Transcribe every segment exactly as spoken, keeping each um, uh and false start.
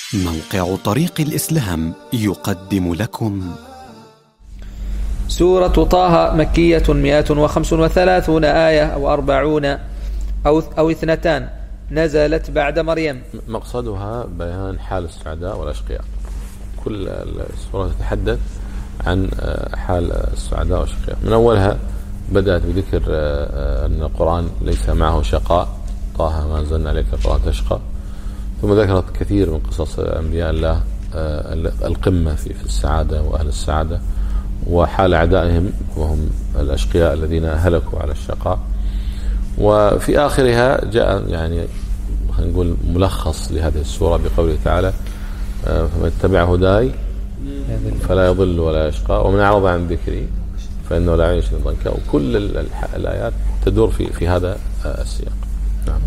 موقع طريق الإسلام يقدم لكم سورة طه مكية مئة وخمس وثلاثون آية أو أربعون أو, أو اثنتان، نزلت بعد مريم. مقصدها بيان حال السعداء والأشقياء. كل السورة تتحدث عن حال السعداء والأشقياء. من أولها بدأت بذكر أن القرآن ليس معه شقاء، طه ما أنزلنا عليك القرآن تشقى. ثم ذكرت كثير من قصص أنبياء الله القمة في السعادة وأهل السعادة، وحال أعدائهم وهم الأشقياء الذين هلكوا على الشقاء. وفي آخرها جاء يعني خلينا نقول ملخص لهذه السورة بقوله تعالى: فمن اتبع هداي فلا يضل ولا يشقى ومن أعرض عن ذكري فإنه لا يعيش ضنكا. وكل الآيات تدور في في هذا السياق. نعم.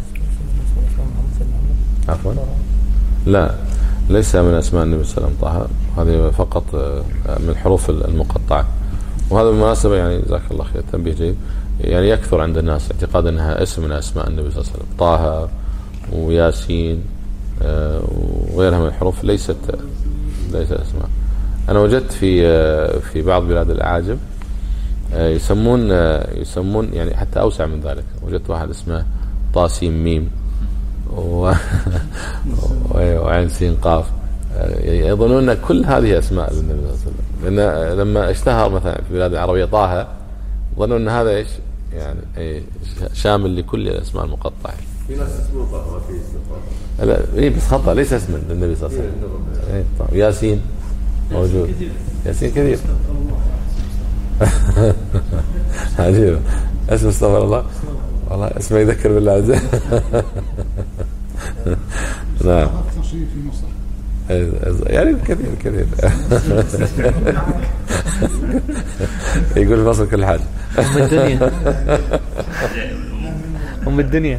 عفوا لا، ليس من أسماء النبي صلى الله عليه وسلم طه، هذه فقط من الحروف المقطعة. وهذا بالمناسبة يعني جزاك الله خير، تنبيه جيد. يعني يكثر عند الناس اعتقاد أنها اسم من أسماء النبي صلى الله عليه وسلم، طه وياسين وغيرها من الحروف ليست ليست أسماء. أنا وجدت في في بعض بلاد الأعاجم يسمون يسمون يعني حتى أوسع من ذلك. وجدت واحد اسمه طاسيم ميم و... وعين سين قاف، يظنون أن كل هذه أسماء للنبي صلى الله عليه وسلم، لأن لما اشتهر مثلا في بلاد العربية طه ظنوا أن هذا إيش يعني شامل لكل الأسماء المقطعة. في ناس اسمه طه ما في اسمه طه. لا إيه بس خطأ، ليس اسما للنبي صلى الله عليه وسلم. إيه طه. ياسين موجود، ياسين كثير. عجيب اسم استغفر الله، والله اسمه يذكر بالله عز وجل. نعم يعني كثير كثير. يقول مصر كل حاجة أم الدنيا أم الدنيا.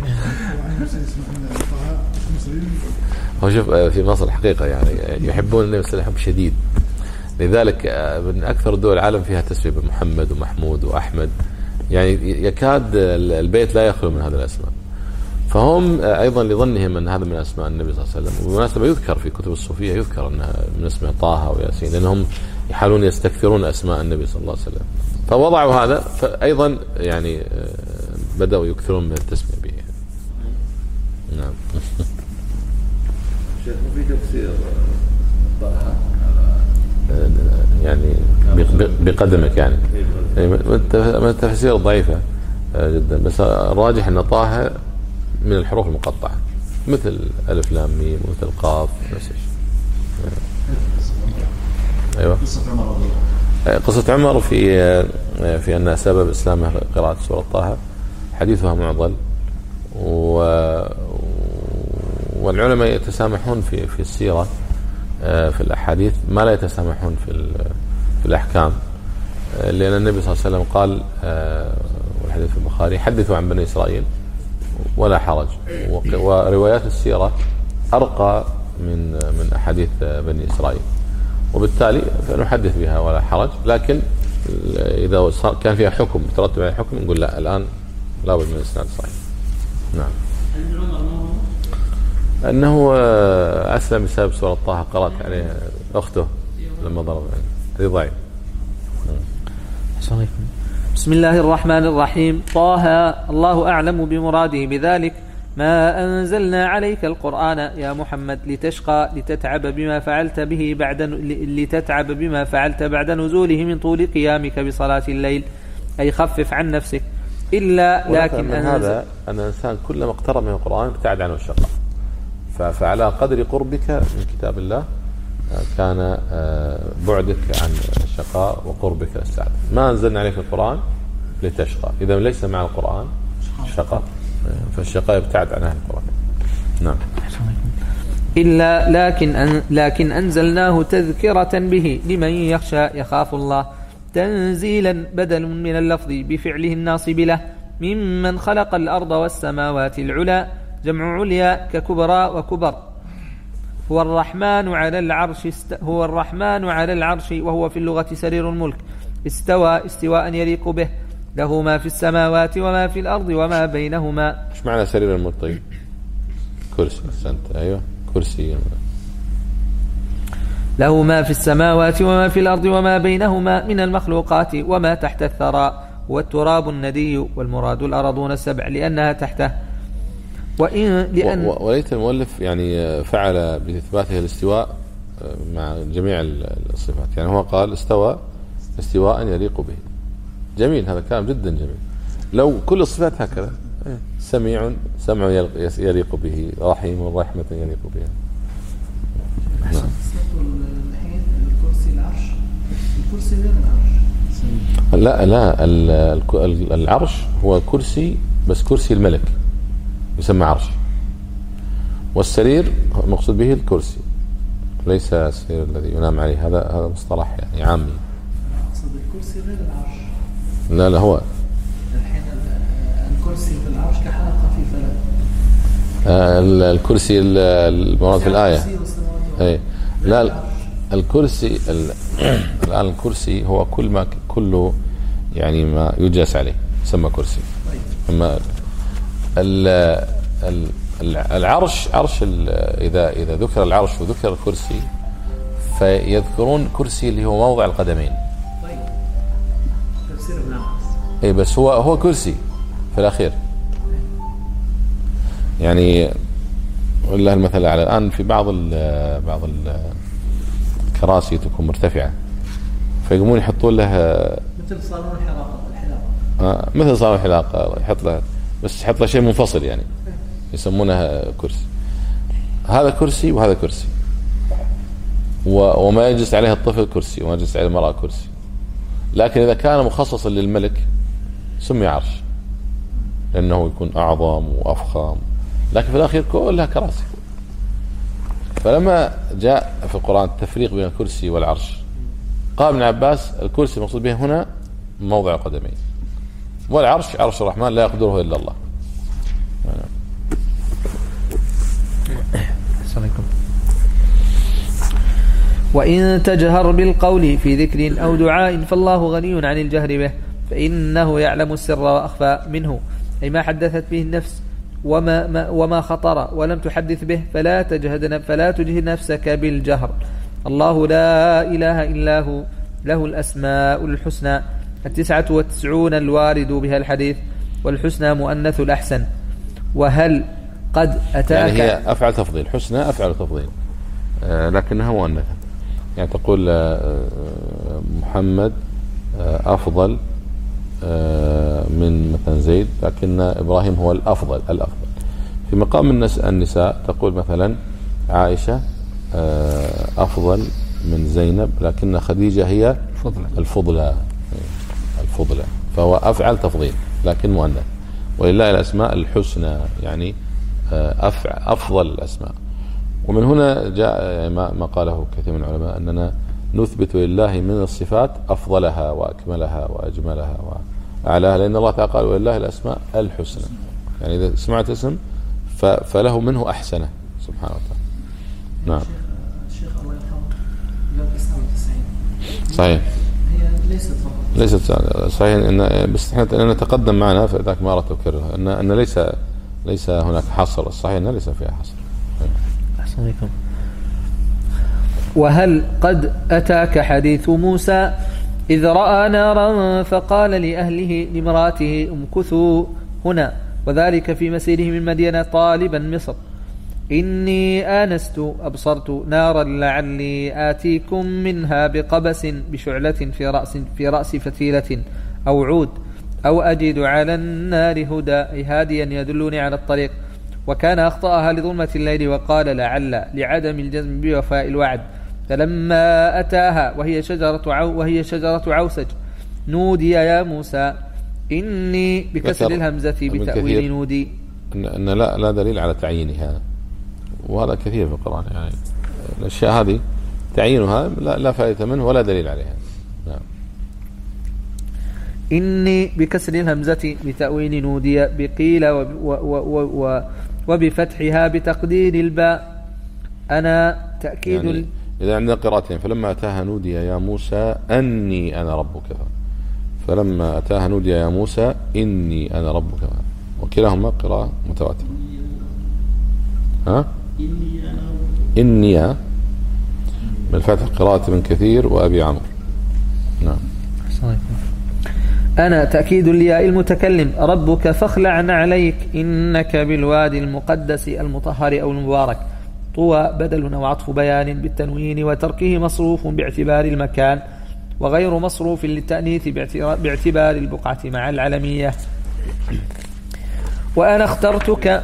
هو شوف في مصر حقيقة يعني يحبون النبي صلى الله عليه وسلم حب شديد، لذلك من أكثر دول العالم فيها تسمية بمحمد ومحمود وأحمد، يعني يكاد البيت لا يخلو من هذا الأسماء. فهم أيضا لظنهم أن هذا من أسماء النبي صلى الله عليه وسلم. وبالمناسبة يذكر في كتب الصوفية يذكر أنها من اسمه طه وياسين، لأنهم يحاولون يستكثرون أسماء النبي صلى الله عليه وسلم، فوضعوا هذا. فأيضا يعني بدأوا يكثرون من التسمية به. نعم. شيخ في تفسير طه يعني بقدمك يعني من التفسير ضعيفة جدا، بس الراجح أن طه من الحروف المقطعة مثل ألف لام ميم ومثل قاف نفس الشيء. أيوة. قصة عمر في في أن سبب إسلامه قراءة سورة طه حديثها معضل، والعلماء يتسامحون في في السيرة في الأحاديث ما لا يتسامحون في في الأحكام، لأن النبي صلى الله عليه وسلم قال والحديث في البخاري: حدثوا عن بني إسرائيل ولا حرج. وروايات السيرة أرقى من من أحاديث بني إسرائيل، وبالتالي فنحدث بها ولا حرج. لكن إذا كان فيها حكم ترتب على حكم نقول لا، الآن لا بد من إسناد صحيح. نعم. أنه أسلم بسبب سورة طه قرأت عليه أخته لما ضرب هذه ضعيف. بسم الله الرحمن الرحيم. طه الله أعلم بمراده بذلك، ما أنزلنا عليك القرآن يا محمد لتشقى لتتعب بما فعلت به بعد لتتعب بما فعلت بعد نزوله من طول قيامك بصلاة الليل، أي خفف عن نفسك. إلا لكن من هذا أن الإنسان كلما اقترب من القرآن ابتعد عنه الشقاء. فعلى قدر قربك من كتاب الله كان بعدك عن الشقاء وقربك السعادة. ما أنزلنا عليك القرآن لتشقى، إذا ليس مع القرآن شقاء، فالشقاء يبتعد عن أهل القرآن. نعم. إلا لكن أن لكن أنزلناه تذكرة به لمن يخشى يخاف الله، تنزيلا بدل من اللفظ بفعله الناصب له، ممن خلق الأرض والسماوات العلى، جمع عليا ككبرى وكبر. هو الرحمن على العرش است... هو الرحمن على العرش وهو في اللغة سرير الملك، استوى استواء يليق به، له ما في السماوات وما في الأرض وما بينهما. ايش معنى سرير الملك؟ طيب كرسي. أحسنت. أيوة كرسي. له ما في السماوات وما في الأرض وما بينهما من المخلوقات وما تحت الثرى والتراب الندي، والمراد الأرضون السبع لأنها تحته. وإن لأن وليت المؤلف يعني فعل بإثباته الاستواء مع جميع الصفات، يعني هو قال استوى استواء يليق به. جميل، هذا كلام جدا جميل. لو كل الصفات هكذا، سميع سمع يليق به، رحيم رحمة يليق بها. نعم. الكرسي العرش، الكرسي غير العرش. لا لا العرش هو كرسي، بس كرسي الملك يسمى عرش، والسرير مقصود به الكرسي، ليس السرير الذي ينام عليه. هذا هذا مصطلح يعني عامي. أقصد الكرسي غير العرش. لا لا هو الحين الكرسي في العرش كحلقة في فلك. آه الكرسي المراد في الآية. أي لا الكرسي الآن الكرسي هو كل ما كله يعني ما يجلس عليه يسمى كرسي. أما العرش عرش إذا إذا ذكر العرش وذكر الكرسي فيذكرون كرسي اللي هو موضع القدمين. طيب تفسير ابن عباس. أي بس هو هو كرسي في الأخير. يعني والله المثل على الآن في بعض ال بعض الكراسي تكون مرتفعة فيقومون يحطون لها مثل صالون الحلاقة الحلاقة آه مثل صالون الحلاقة يحط لها بس يحط لها شيء منفصل يعني يسمونها كرسي. هذا كرسي وهذا كرسي، وما يجلس عليه الطفل كرسي وما يجلس عليه المرأة كرسي. لكن إذا كان مخصصا للملك سمي عرش لأنه يكون أعظم وأفخم، لكن في الأخير كلها كراسي. فلما جاء في القرآن التفريق بين الكرسي والعرش قال ابن عباس الكرسي المقصود به هنا موضع القدمين، والعرش عرش الرحمن لا يقدره إلا الله. وإن تجهر بالقول في ذكر أو دعاء فالله غني عن الجهر به، فإنه يعلم السر وأخفى منه، أي ما حدثت به النفس وما, ما وما خطر ولم تحدث به، فلا تجهد فلا تجهد نفسك بالجهر. الله لا إله إلا هو، له الأسماء الحسنى التسعة والتسعون الوارد بها الحديث، والحسنى مؤنث الأحسن. وهل قد أتاك، يعني هي أفعل تفضيل، حسنى أفعل تفضيل آه لكنها مؤنثة. يعني تقول آه محمد آه أفضل آه من مثلا زيد، لكن إبراهيم هو الأفضل الأفضل. في مقام النساء تقول مثلا عائشة آه أفضل من زينب، لكن خديجة هي الفضلى الفضلى، فهو أفعل تفضيل لكن مؤنث. ولله الأسماء الحسنى يعني أفضل الأسماء. ومن هنا جاء ما قاله كثير من العلماء أننا نثبت لله من الصفات أفضلها وأكملها وأجملها وأعلاها، لأن الله تعالى قال ولله الأسماء الحسنى، يعني إذا سمعت اسم فله منه أحسنه سبحانه وتعالى. نعم. الشيخ الله يرحمه قال تسعة وتسعين صحيح، هي ليست فقط ليست صحيح، إن بس احنا نتقدم معنا فذاك ما أردت أكررها أن أن ليس ليس هناك حصر، الصحيح أن ليس فيها حصر. أحسن عليكم. وهل قد أتاك حديث موسى إذ رأى نارا فقال لأهله لامرأته امكثوا هنا، وذلك في مسيره من مدينة طالبا مصر، إني آنست أبصرت نارا لعلي آتيكم منها بقبس بشعلة في رأس, في رأس فتيلة أو عود أو أجد على النار هدى، أي هاديا يدلني على الطريق. وكان أخطأها لظلمة الليل وقال لعل لعدم الجزم بوفاء الوعد. فلما أتاها وهي شجرة, عو وهي شجرة عوسج نودي يا موسى، إني بكسر الهمزة بتأويل نودي. أن لا, لا دليل على تعيينها، وهذا كثير في القرآن، يعني الأشياء هذه تعيينها لا, لا فائدة منه ولا دليل عليها. نعم. إني بكسر الهمزة بتأويل نودي بقيل وب و و و وبفتحها بتقدير الباء أنا تأكيد. يعني إذا عندنا قراءتين، فلما أتاها نودي يا موسى أني أنا ربك، فلما أتاها نودي يا موسى إني أنا ربك، وكلاهما قراءة متواترة. ها؟ إني بالفتح قراءة ابن كثير وأبي عمرو. نعم. أنا تأكيد الياء المتكلم ربك فاخلع عليك إنك بالوادي المقدس المطهر أو المبارك. طوى بدل وعطف بيان بالتنوين وتركه مصروف باعتبار المكان وغير مصروف للتأنيث باعتبار البقعة مع العلمية. وأنا اخترتك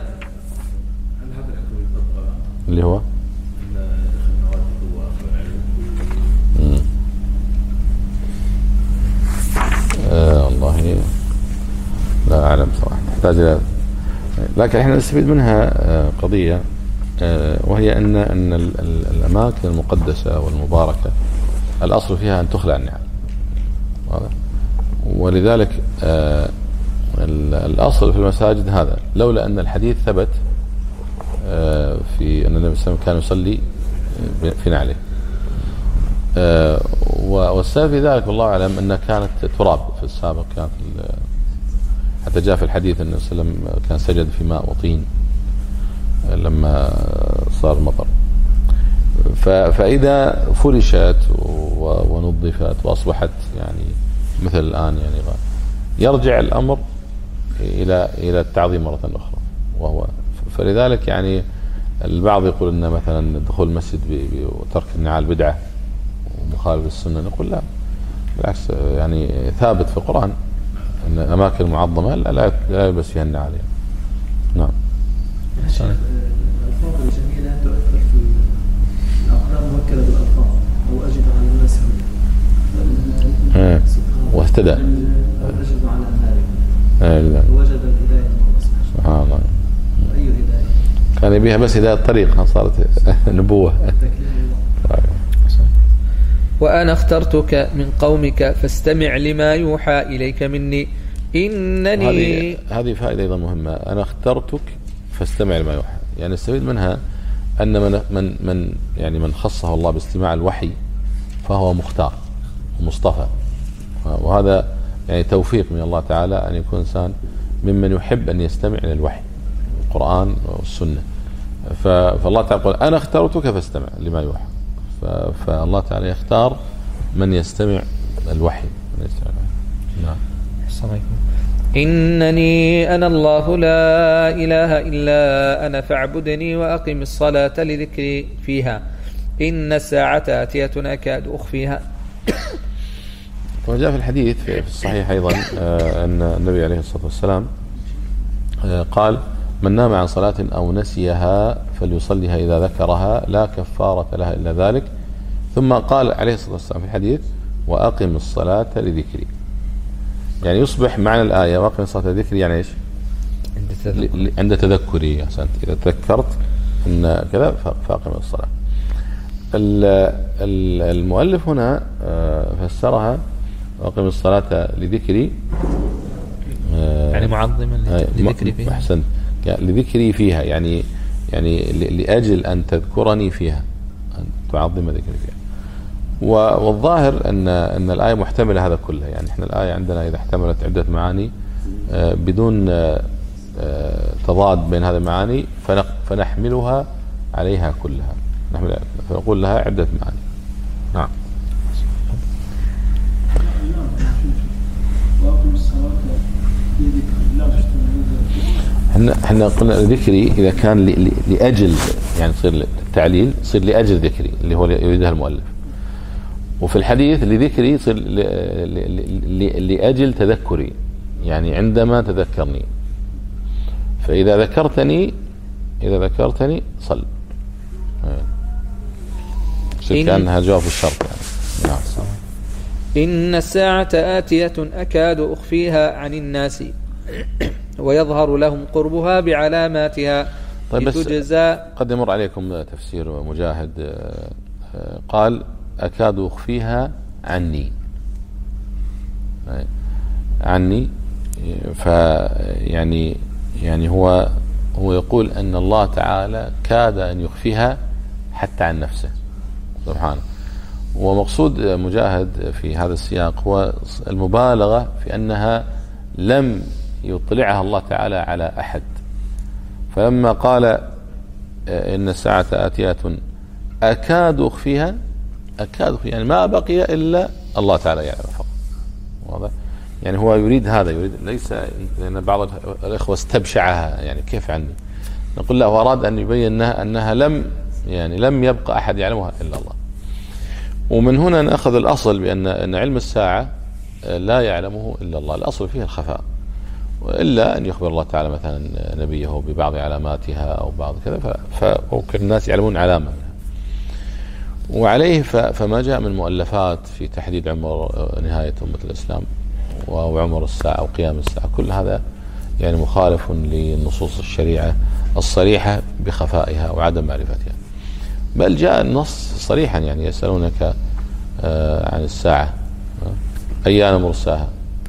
اللي هو آه والله لا أعلم صراحة، تحتاج إلى، لكن احنا نستفيد منها آه قضية آه وهي أن أن الأماكن المقدسة والمباركة الأصل فيها أن تخلع النعال، ولذلك آه الأصل في المساجد هذا، لولا أن الحديث ثبت آه في أن النبي صلى الله عليه وسلم كان يصلي في نعله. آه والسبب في ذلك والله أعلم أنها كانت تراب في السابق، كانت حتى جاء في الحديث أن صلى الله عليه وسلم كان سجد في ماء وطين لما صار المطر. فإذا فرشت ونظفت وأصبحت يعني مثل الآن يعني يرجع الأمر إلى إلى التعظيم مرة أخرى. وهو فلذلك يعني البعض يقول أن مثلا دخول المسجد وترك النعال بدعة ومخالف السنة، نقول لا، بالعكس، يعني ثابت في القرآن أن الأماكن المعظمة لا لا يلبس فيها النعال يعني. نعم. الألفاظ الجميلة تؤثر في الأقلام موكلة بالألفاظ أو أجد على الناس هدى واهتدى أجد على ذلك ووجد الهداية. سبحان الله. أي هداية كان يبيها بس هداية الطريق، صارت نبوة. وأنا اخترتك من قومك فاستمع لما يوحى إليك مني إنني. هذه هذه فائدة أيضا مهمة. أنا اخترتك فاستمع لما يوحى، يعني استفيد منها أن من من من يعني من خصه الله باستماع الوحي فهو مختار ومصطفى، وهذا يعني توفيق من الله تعالى أن يكون إنسان ممن يحب أن يستمع إلى الوحي القرآن والسنة. فالله تعالى يقول أنا اخترتك فاستمع لما يوحى، فالله تعالى يختار من يستمع الوحي من يستمع الوحي. نعم. إنني أنا الله لا إله إلا أنا فاعبدني وأقم الصلاة لذكري فيها إن الساعة آتية أكاد أخفيها. وجاء في الحديث في الصحيح أيضا أن النبي عليه الصلاة والسلام قال من نام عن صلاة أو نسيها فليصليها إذا ذكرها لا كفارة لها إلا ذلك. ثم قال عليه الصلاة والسلام في الحديث وأقم الصلاة لذكري، يعني يصبح معنى الآية وأقم الصلاة لذكري يعني إيش؟ عند تذكري. أحسنت، إذا تذكرت أن كذا فأقم الصلاة. المؤلف هنا فسرها وأقم الصلاة لذكري يعني معظما لذكري فيها. أحسنت، يعني لذكري فيها يعني يعني لأجل أن تذكرني فيها، أن تعظم ذكري فيها. والظاهر أن أن الآية محتملة هذا كله، يعني إحنا الآية عندنا إذا احتملت عدة معاني بدون تضاد بين هذه المعاني فنحملها عليها كلها، فنقول لها عدة معاني. نعم. احنا احنا قلنا ذكري اذا كان لاجل يعني تصير التعليل تصير لاجل ذكري اللي هو يريدها المؤلف، وفي الحديث لذكري يصير لاجل تذكري يعني عندما تذكرني، فاذا ذكرتني اذا ذكرتني صل، كانها جواب الشرط يعني. نعم. إن الساعة آتية أكاد أخفيها عن الناس ويظهر لهم قربها بعلاماتها. طيب بس قد يمر عليكم تفسير مجاهد قال أكاد أخفيها عني عني فيعني يعني هو هو يقول أن الله تعالى كاد أن يخفيها حتى عن نفسه سبحانه. ومقصود مجاهد في هذا السياق هو المبالغة في أنها لم يطلعها الله تعالى على أحد، فلما قال إن الساعة آتية أكاد أخفيها أكاد يعني ما بقي إلا الله تعالى يعلم فقط. واضح؟ يعني هو يريد هذا، يريد ليس لأن بعض الإخوة استبشعها يعني كيف عني، نقول له هو أراد أن يبين أنها, أنها لم يعني لم يبقى أحد يعلمها إلا الله. ومن هنا نأخذ الأصل بأن أن علم الساعة لا يعلمه إلا الله، الأصل فيه الخفاء، وإلا أن يخبر الله تعالى مثلا نبيه ببعض علاماتها أو بعض كذا فممكن الناس يعلمون علامة منها. وعليه فما جاء من مؤلفات في تحديد عمر نهاية أمة الإسلام وعمر الساعة وقيام الساعة، كل هذا يعني مخالف لنصوص الشريعة الصريحة بخفائها وعدم معرفتها. بل جاء النص صريحا يعني يسألونك عن الساعة أيان مرساها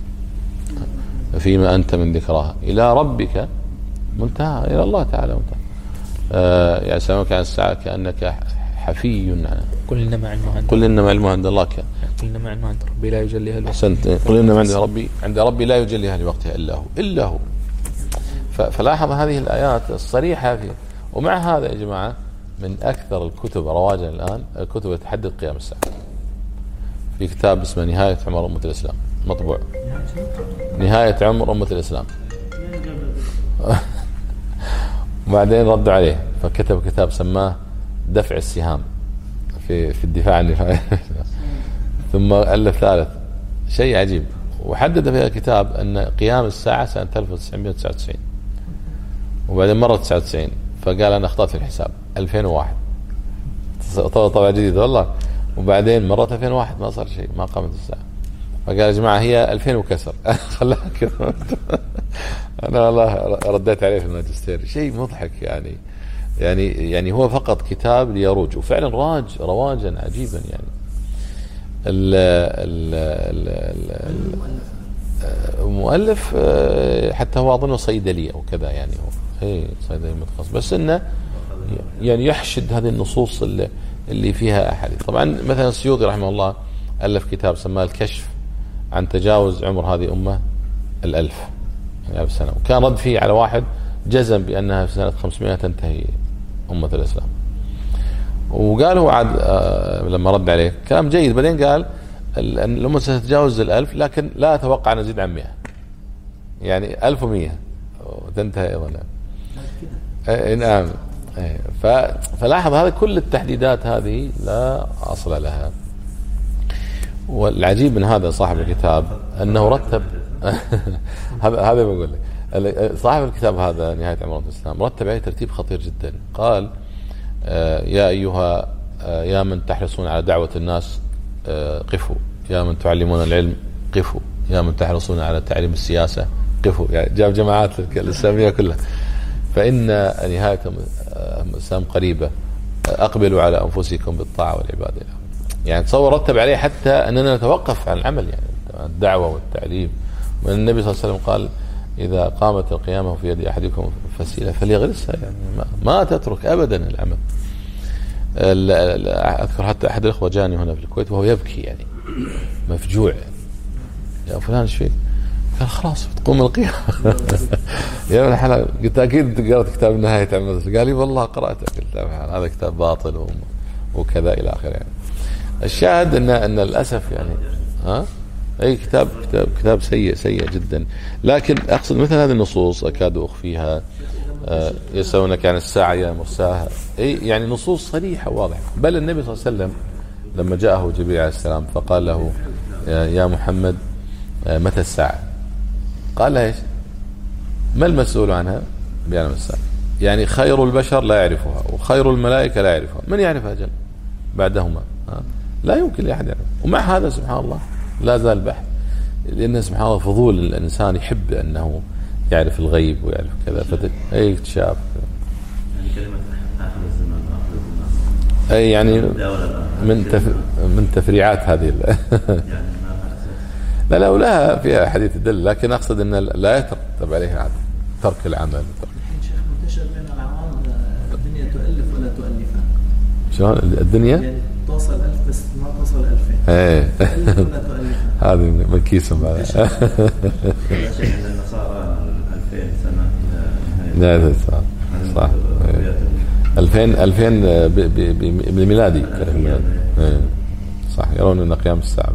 فيما أنت من ذكراها إلى ربك منتهى، إلى الله تعالى منتهى. يسألونك عن الساعة كأنك حفي عنها قل إنما علمها عند قل إنما علمها عند الله كان قل إنما علمها عند ربي لا يجليها لوقتها. أحسنت. قل إنما عند ربي عند ربي لا يجليها لوقتها إلا هو إلا هو. فلاحظ هذه الآيات الصريحة فيه. ومع هذا يا جماعة من أكثر الكتب رواجا الآن الكتب تحدد قيام الساعة. في كتاب اسمه نهاية عمر أمة الإسلام مطبوع، نهاية عمر أمة الإسلام. وبعدين ردوا عليه فكتب كتاب سماه دفع السهام في في الدفاع عن الدفاع. ثم ألف ثالث شيء عجيب وحدد في الكتاب أن قيام الساعة سنة ألف وتسعمائة وتسعة وتسعين، وبعدين مرة تسعة وتسعين فقال أنا أخطأت في الحساب ألفين وواحد طبعا جديد والله. وبعدين مرة ألفين وواحد ما صار شيء ما قامت الساعة، فقال يا جماعة هي ألفين وكسر. خلاها كذا. أنا والله رديت عليه في الماجستير شيء مضحك يعني يعني يعني هو فقط كتاب ليروج، وفعلا راج رواجا عجيبا يعني. ال ال المؤلف حتى هو أظنه صيدلي أو كذا يعني، هو اي صيدلي متخصص، بس إنه يعني يحشد هذه النصوص اللي, اللي فيها أحاديث. طبعا مثلا السيوطي رحمه الله ألف كتاب سماه الكشف عن تجاوز عمر هذه أمة الألف يعني ألف سنة، وكان رد فيه على واحد جزم بأنها في سنة خمسمائة تنتهي أمة الإسلام. وقال هو عاد آه لما رد عليه كلام جيد، بعدين قال أن الأمة ستتجاوز الألف لكن لا أتوقع أن نزيد عن مئة، يعني ألف ومئة وتنتهي أيضا. نعم. فلاحظ هذا كل التحديدات هذه لا أصل لها. والعجيب من هذا صاحب الكتاب أنه رتب هذا هذا بقول لك صاحب الكتاب هذا نهاية عمر الإسلام رتب عليه ترتيب خطير جدا. قال آه يا أيها آه يا من تحرصون على دعوة الناس آه قفوا، يا من تعلمون العلم قفوا، يا من تحرصون على تعليم السياسة قفوا، يعني جاب جماعات الإسلامية كلها. فإن نهاية الإسلام قريبة، أقبلوا على أنفسكم بالطاعة والعبادة. يعني تصور رتب عليه حتى أننا نتوقف عن العمل، يعني الدعوة والتعليم. وأن النبي صلى الله عليه وسلم قال إذا قامت القيامة في يد أحدكم فسيلة فليغرسها، يعني ما, ما تترك أبدا العمل. أذكر حتى أحد الأخوة جاني هنا في الكويت وهو يبكي يعني مفجوع، يا فلان ايش فيك؟ قال خلاص بتقوم القيامة. يا ابن الحلال قلت أكيد قرأت كتاب نهاية عمر. قال لي والله قرأته. قلت هذا كتاب باطل وكذا إلى آخره. يعني الشاهد أن أن للأسف يعني ها أي كتاب كتاب كتاب سيء سيء جدا. لكن أقصد مثل هذه النصوص أكاد أخفيها. آه يسألونك عن الساعة يا مرساها، أي يعني نصوص صريحة واضحة. بل النبي صلى الله عليه وسلم لما جاءه جبريل عليه السلام فقال له يا محمد آه متى الساعة؟ قال له ايش؟ ما المسؤول عنها بيعلم الساعة. يعني خير البشر لا يعرفها وخير الملائكة لا يعرفها، من يعرفها جل بعدهما؟ ها؟ لا يمكن لأحد يعرف. ومع هذا سبحان الله لا زال بحث، لأن سبحان الله فضول الإنسان يحب أنه يعرف الغيب ويعرف كذا فتك أي اكتشاف. يعني كلمة آخر الزمان آخر الزمان أي يعني من تف... من تفريعات هذه يعني لا لا ولها فيها حديث الدل، لكن أقصد أن لا يترتب عليها ترك العمل. شيخ منتشر بين العوام الدنيا تؤلف ولا تؤلفها. شلون الدنيا؟ يعني توصل ألف بس ما توصل ألفين. إيه. تؤلف ولا تؤلفها. هذه من كيسهم هذا. لا شيء إذا صار ألفين سنة إلى نهاية صح صح. ألفين ألفين بالميلادي. صح، يرون أن قيام الساعة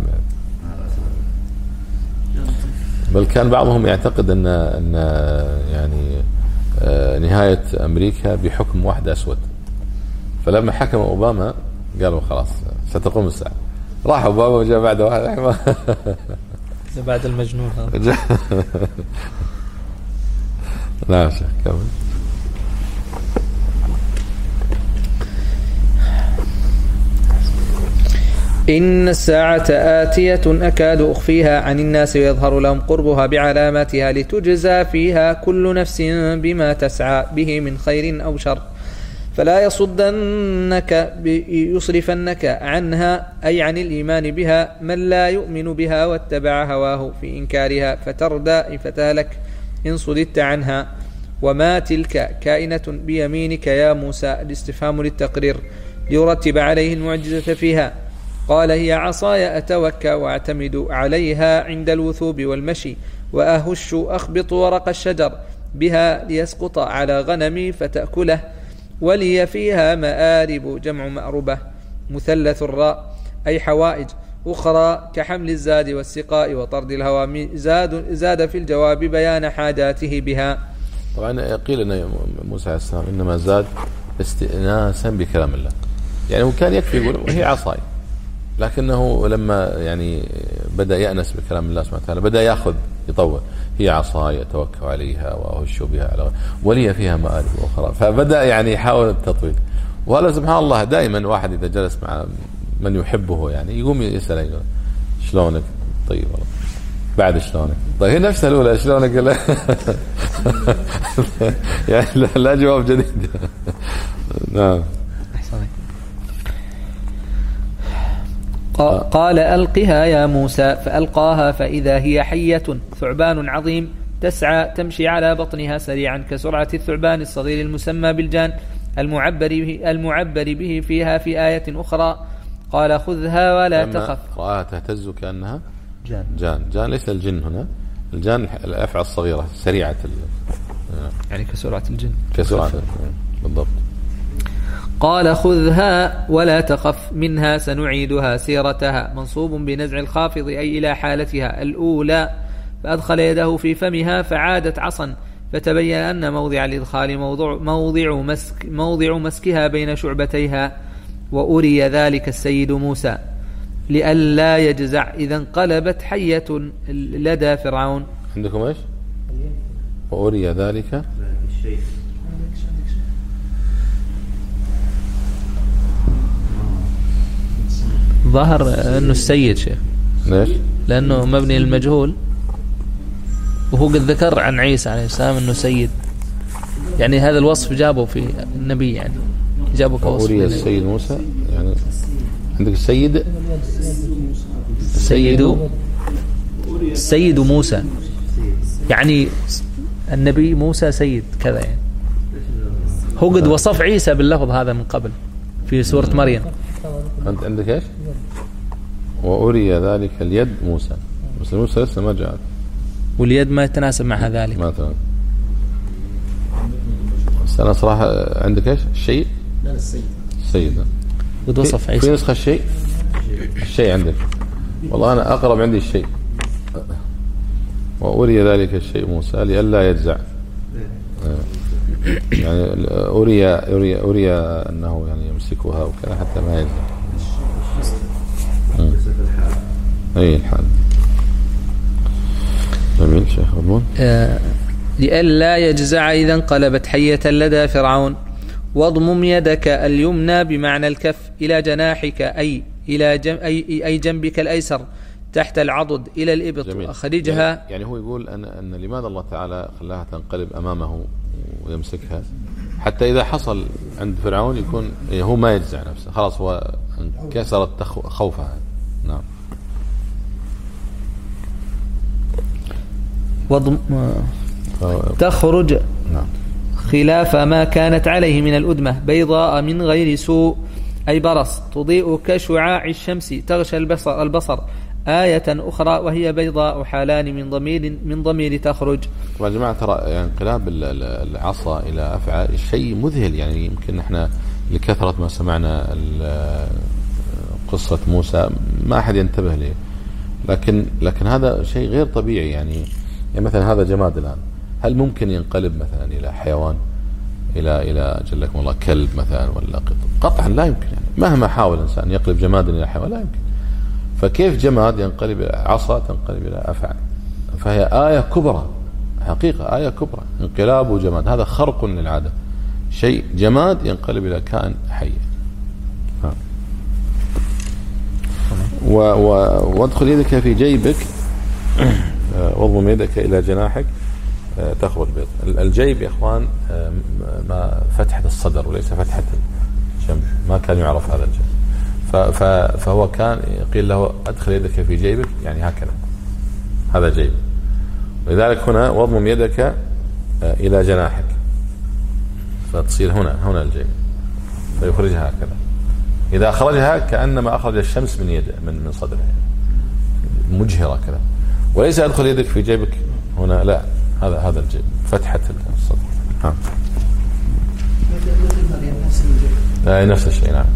بل كان بعضهم يعتقد أن أن يعني نهاية أمريكا بحكم واحد أسود، فلما حكم أوباما قالوا خلاص ستقوم الساعة، راح أوباما وجاء بعد واحد بعد المجنون هذا. لا شيخ كمل. إن الساعة آتية أكاد أخفيها عن الناس ويظهر لهم قربها بعلاماتها لتجزى فيها كل نفس بما تسعى به من خير أو شر فلا يصدنك يصرفنك عنها أي عن الإيمان بها من لا يؤمن بها واتبع هواه في إنكارها فتردى فتهلك إن صددت عنها. وما تلك كائنة بيمينك يا موسى الاستفهام للتقرير ليرتب عليه المعجزة فيها. قال هي عصاي أتوكى واعتمد عليها عند الوثوب والمشي وأهش أخبط ورق الشجر بها ليسقط على غنمي فتأكله ولي فيها مآرب جمع مأربة مثلث الراء أي حوائج أخرى كحمل الزاد والسقاء وطرد الهوام زاد, زاد في الجواب بيان حاجاته بها. طبعا قيل أن موسى عليه السلام إنما زاد استئناسا بكلام الله، يعني هو كان يكفي يقول وهي عصاي، لكنه لما يعني بدأ يأنس بكلام الله سبحانه وتعالى بدأ يأخذ يطور هي عصاي أتوكل عليها وأهش بها على ولي فيها مآرب أخرى، فبدأ يعني يحاول التطويل. وهذا سبحان الله دائما واحد إذا جلس مع من يحبه يعني يقوم يسأل يقول شلونك؟ طيب والله بعد شلونك؟ طيب هي نفسها الأولى شلونك؟ لا يعني لا جواب جديد. نعم. قال ألقها يا موسى فألقاها فإذا هي حية ثعبان عظيم تسعى تمشي على بطنها سريعا كسرعة الثعبان الصغير المسمى بالجان المعبر به, المعبر به فيها في آية أخرى. قال خذها ولا تخف. رآها تهتز كأنها جان. جان جان ليس الجن هنا، الجان الأفعى الصغيرة سريعة يعني كسرعة الجن كسرعة بالضبط. قال خذها ولا تخف منها سنعيدها سيرتها منصوب بنزع الخافض أي إلى حالتها الأولى. فأدخل يده في فمها فعادت عصا فتبين أن موضع الإدخال موضع, موضع, مسك موضع مسكها بين شعبتيها. وأري ذلك السيد موسى لئلا يجزع إذا انقلبت حية لدى فرعون. عندكم إيش؟ وأري ذلك الشيء ظهر أنه السيد شيخ. ليش؟ لأنه مبني للمجهول وهو قد ذكر عن عيسى عليه السلام أنه سيد، يعني هذا الوصف جابه في النبي، يعني جابه كوصف. أري السيد موسى يعني عندك السيد السيد السيد موسى يعني النبي موسى سيد كذا، يعني هو قد وصف عيسى باللفظ هذا من قبل في سورة مريم. أنت عندك إيش؟ وأري ذلك اليد موسى، بس موسى لسه ما جاءت واليد ما يتناسب مع ذلك. ما تناسب. بس أنا صراحة عندك إيش؟ الشيء؟ لا السيد. السيد قد وصف عيسى. في نسخة الشيء؟ الشيء عندك؟ والله أنا أقرب عندي الشيء. وأري ذلك الشيء موسى لئلا يجزع، يعني أري أري أري أنه يعني يمسكها وكذا حتى ما يجزع. أي الحال. جميل شيخ رمون. آه لئلا يجزع إذا انقلبت حية لدى فرعون. واضمم يدك اليمنى بمعنى الكف إلى جناحك أي إلى جم أي, أي جنبك الأيسر تحت العضد إلى الإبط وأخرجها. يعني, يعني هو يقول أن أن لماذا الله تعالى خلاها تنقلب أمامه ويمسكها حتى إذا حصل عند فرعون يكون هو ما يجزع نفسه، خلاص هو انكسرت خوفها. نعم. وضم تخرج نعم. خلاف ما كانت عليه من الأدمة بيضاء من غير سوء أي برص تضيء كشعاع الشمس تغشى البصر, البصر آية أخرى وهي بيضاء حالان من ضمير من ضمير تخرج. طبعا يا جماعة ترى يعني انقلاب العصا إلى أفعى شيء مذهل، يعني يمكن احنا لكثرة ما سمعنا قصة موسى ما أحد ينتبه له، لكن لكن هذا شيء غير طبيعي. يعني يعني مثلا هذا جماد الآن، هل ممكن ينقلب مثلا إلى حيوان، إلى إلى جلكم الله كلب مثلا ولا قط؟ قطعا لا يمكن. يعني مهما حاول الإنسان يقلب جمادا إلى حيوان لا يمكن. فكيف جماد ينقلب إلى عصا تنقلب إلى أفعال؟ فهي آية كبرى حقيقة، آية كبرى، انقلاب جماد، هذا خرق للعادة، شيء جماد ينقلب إلى كائن حي. و و وادخل يدك في جيبك واضم يدك إلى جناحك تخرج بيض. الجيب يا إخوان ما فتحة الصدر وليس فتحة الجنب، ما كان يعرف هذا الجيب. فهو كان قيل له أدخل يدك في جيبك، يعني هكذا، هذا جيب. ولذلك هنا واضم يدك إلى جناحك، فتصير هنا هنا الجيب، فيخرجها هكذا. إذا أخرجها كأنما أخرج الشمس من يده من من صدره، مجهرة كذا. وليس أدخل يدك في جيبك هنا، لا، هذا هذا الجيب، فتحة الصدر. ها. لا، نفس الشيء. نعم.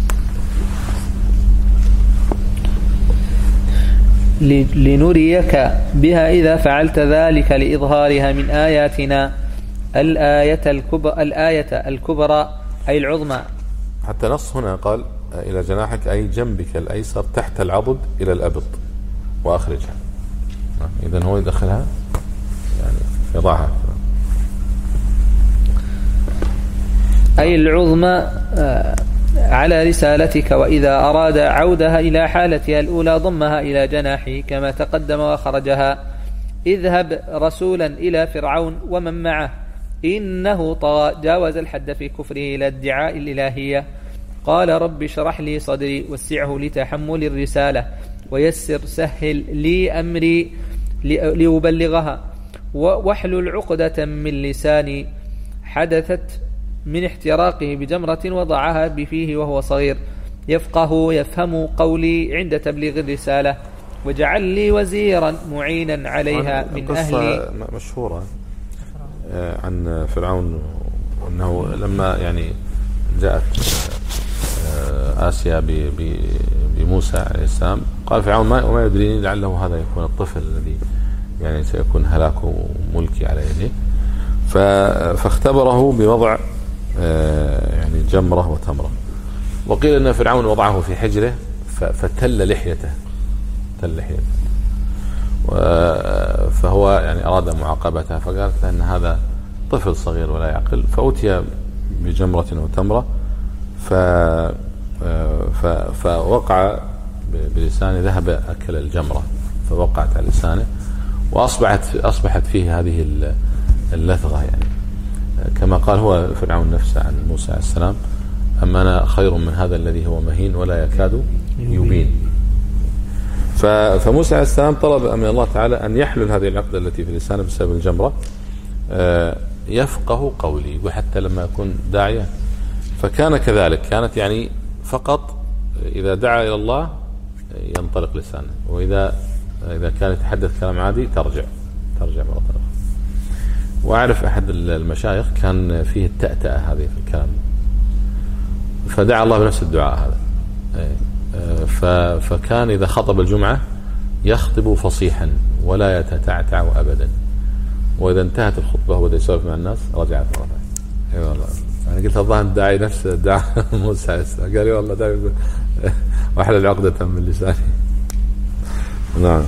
لنريك بها إذا فعلت ذلك لإظهارها من آياتنا الآية الكبرى، الآية الكبرى أي العظمى. حتى نص هنا قال إلى جناحك أي جنبك الأيسر تحت العضد إلى الأبط وأخرجها. إذن هو يدخلها، يعني يضعها أي العظمى على رسالتك، وإذا أراد عودها إلى حالتها الأولى ضمها إلى جناحه كما تقدم وخرجها. اذهب رسولا إلى فرعون ومن معه إنه طغى، جاوز الحد في كفره إلى ادعاء الإلهية. قال رب اشرح لي صدري وسعه لتحمل الرسالة ويسر سهل لي أمري لأبلغها واحلل عقدة من لساني. حدثت من احتراقه بجمرة وضعها بفيه وهو صغير، يفقه يفهم قولي عند تبليغ الرسالة. وجعل لي وزيرا معينا عليها من أهلي. مشهورة عن فرعون أنه لما يعني جاءت آسيا بموسى عليه السلام قال فرعون ما يدريني لعله هذا يكون الطفل الذي يعني سيكون هلاك ملكي على يديه. فاختبره بوضع يعني جمرة وتمرة. وقيل أن فرعون وضعه في حجره فتل لحيته تل لحيته فهو يعني أراد معاقبته، فقالت له أن هذا طفل صغير ولا يعقل، فأتي بجمرة وتمرة فوقع بلسانه، ذهب أكل الجمرة فوقعت على لسانه وأصبحت أصبحت فيه هذه اللثغة، يعني كما قال هو فرعون نفسه عن موسى عليه السلام: أما أنا خير من هذا الذي هو مهين ولا يكاد يبين. فموسى عليه السلام طلب من الله تعالى أن يحلل هذه العقدة التي في لسانه بسبب الجمرة يفقه قولي، وحتى لما يكون داعية فكان كذلك، كانت يعني فقط إذا دعا إلى الله ينطلق لسانه، وإذا إذا كان يتحدث كلام عادي ترجع ترجع مرة أخرى. وأعرف أحد المشايخ كان فيه التأتأة هذه في الكلام، فدعا الله بنفس الدعاء هذا. فكان إذا خطب الجمعة يخطب فصيحا ولا يتتعتع أبدا، وإذا انتهت الخطبة وبدأ يسولف مع الناس رجعت مرة ثانية. اي والله أنا قلت الظاهر الداعي نفس الدعاء موسى عليه السلام، قال لي والله داعي واحلل عقدة من لساني. نعم.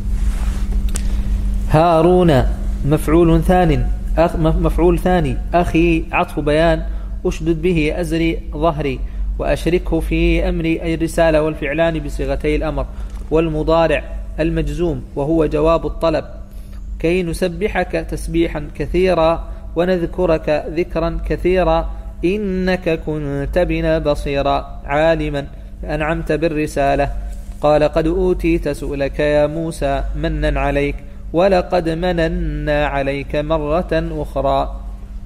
هارون مفعول ثاني أخ مفعول ثاني أخي عطف بيان أشدد به أزري ظهري وأشركه في أمري، أي الرسالة والفعلان بصيغتي الأمر، والمضارع المجزوم وهو جواب الطلب، كي نسبحك تسبيحا كثيرا ونذكرك ذكرا كثيرا إنك كنت بنا بصيرا عالما أنعمت بالرسالة. قال قد أوتيت سؤلك يا موسى منا عليك ولقد مننا عليك مرة أخرى.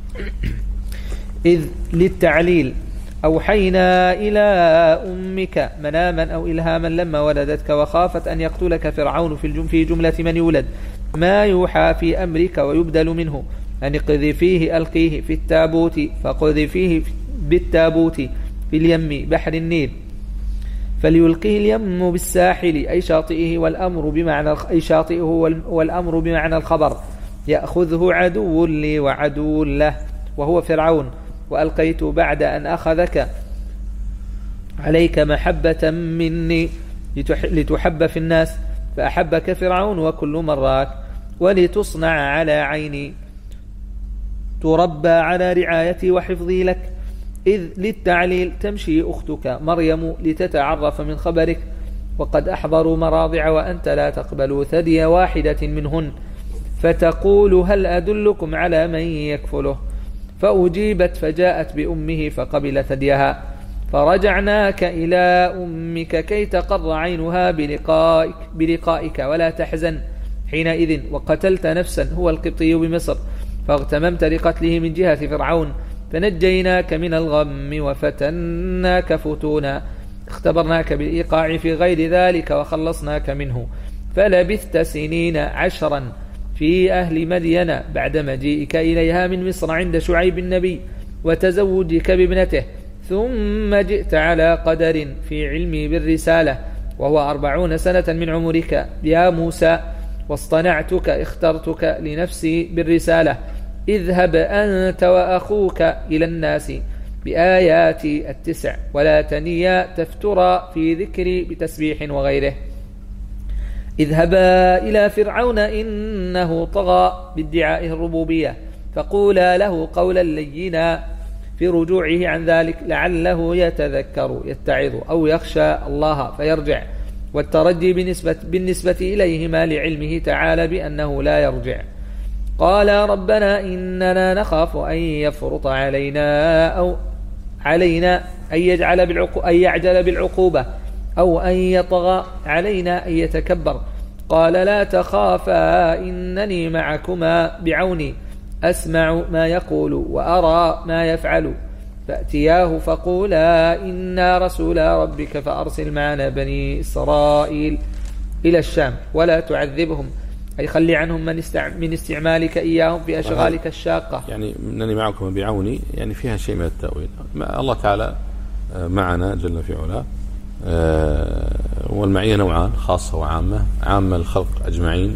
إذ للتعليل أوحينا إلى أمك مناما أو إلهاما لما ولدتك وخافت أن يقتلك فرعون في جملة من يولد، ما يوحى في أمرك ويبدل منه أن اقذفيه ألقيه في التابوت فقذفيه بالتابوت في اليم بحر النيل فليلقه اليم بالساحل أي شاطئه والأمر بمعنى أي شاطئه والأمر بمعنى الخبر يأخذه عدو لي وعدو له وهو فرعون وألقيت بعد أن أخذك عليك محبة مني لتحب في الناس فأحبك فرعون وكل مراك ولتصنع على عيني تربى على رعايتي وحفظي لك إذ للتعليل تمشي أختك مريم لتتعرف من خبرك وقد أحضروا مراضع وأنت لا تقبل ثدي واحدة منهن فتقول هل أدلكم على من يكفله فأجيبت فجاءت بأمه فقبل ثديها فرجعناك إلى أمك كي تقر عينها بلقائك, بلقائك ولا تحزن حينئذ وقتلت نفسا هو القبطي بمصر فاغتممت لقتله من جهة فرعون فنجيناك من الغم وفتناك فتونا اختبرناك بالإيقاع في غير ذلك وخلصناك منه فلبثت سنين عشرا في أهل مدين بعد مجيئك إليها من مصر عند شعيب النبي وتزوجك بابنته ثم جئت على قدر في علمي بالرسالة وهو أربعون سنة من عمرك يا موسى واصطنعتك اخترتك لنفسي بالرسالة اذهب أنت وأخوك إلى الناس بآياتي التسع ولا تنيا تفترى في ذكري بتسبيح وغيره اذهبا إلى فرعون إنه طغى بادعائه الربوبية فقولا له قولا لينا في رجوعه عن ذلك لعله يتذكر يتعظ أو يخشى الله فيرجع والترجي بالنسبة, بالنسبة إليهما لعلمه تعالى بأنه لا يرجع قال ربنا إننا نخاف أن يفرط علينا أو علينا أن يجعل بالعقو أن يعجل بالعقوبة أو أن يطغى علينا أن يتكبر قال لا تخافا إنني معكما بعوني أسمع ما يقول وأرى ما يفعل فأتياه فقولا إنا رسول ربك فأرسل معنا بني إسرائيل إلى الشام ولا تعذبهم أي خلي عنهم من, من استعمالك إياهم في أشغالك الشاقة يعني إنني معكم بعوني يعني فيها شيء من التأويل الله تعالى معنا جل في علاه والمعية نوعان خاصة وعامة عامة الخلق أجمعين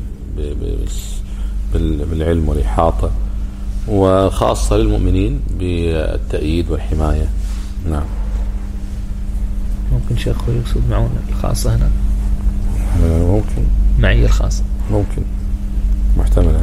بالعلم والإحاطة وخاصة للمؤمنين بالتأييد والحماية نعم ممكن شيخ يقصد معونة الخاصة هنا ممكن معية الخاصة ممكن محتملة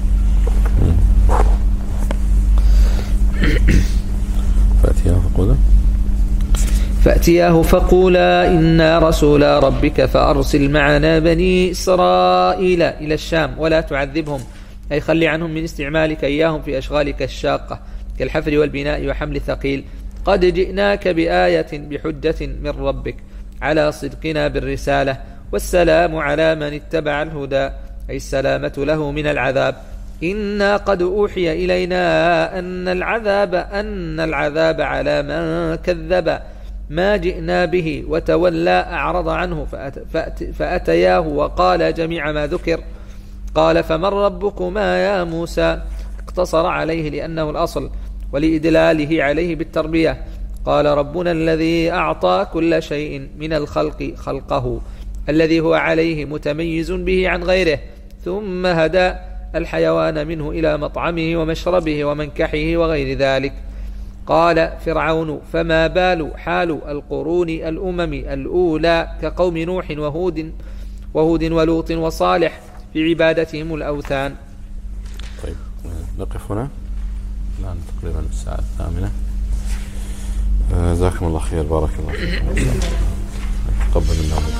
فأتياه فقولا فأتياه فقولا إنا رسول ربك فأرسل معنا بني إسرائيل إلى الشام ولا تعذبهم أي خلي عنهم من استعمالك إياهم في أشغالك الشاقة كالحفر والبناء وحمل الثقيل قد جئناك بآية بحجة من ربك على صدقنا بالرسالة والسلام على من اتبع الهدى أي السلامة له من العذاب إنا قد أوحي إلينا أن العذاب أن العذاب على من كذب ما جئنا به وتولى أعرض عنه فأت فأت فأتياه وقال جميع ما ذكر قال فمن ربكما يا موسى اقتصر عليه لأنه الأصل ولإدلاله عليه بالتربية قال ربنا الذي أعطى كل شيء من الخلق خلقه الذي هو عليه متميز به عن غيره ثم هدى الحيوان منه إلى مطعمه ومشربه ومنكحه وغير ذلك قال فرعون فما بال حال القرون الأمم الأولى كقوم نوح وهود وهود ولوط وصالح في عبادتهم الأوثان. طيب نقف هنا الآن تقريبا الساعة الثامنة. جزاكم الله خير بارك الله فيكم تقبل الله.